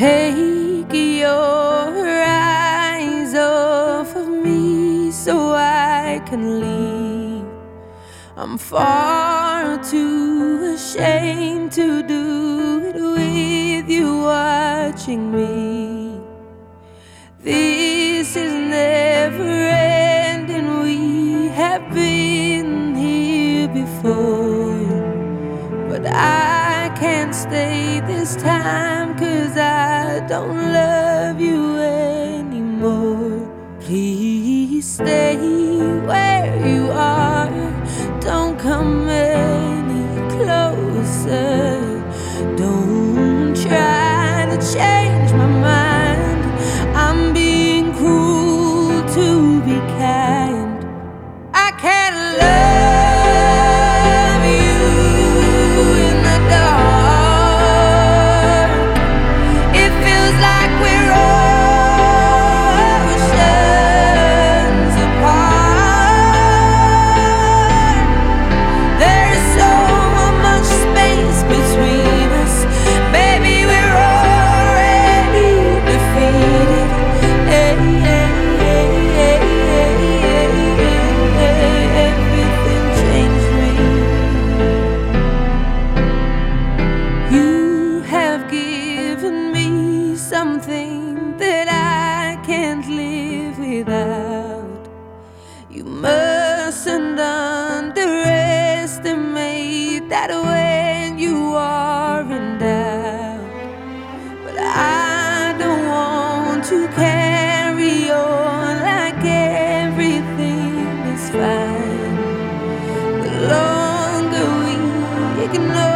Take your eyes off of me so I can leave. I'm far too ashamed to do it with you watching me. This is never ending. We have been here before, but I can't stay this time, 'cause I don't love you anymore. Please stay where you are, don't come any closer. Don't try to change my mind. I'm being cruel to be kind. I can't love you in the dark. It feels like we're oceans apart. There's so much space between us. Baby, we're already defeated. Everything changed me. You have given me something that I can't live without. You mustn't underestimate that when you are in doubt. But I don't want to carry on like everything is fine. The longer we ignore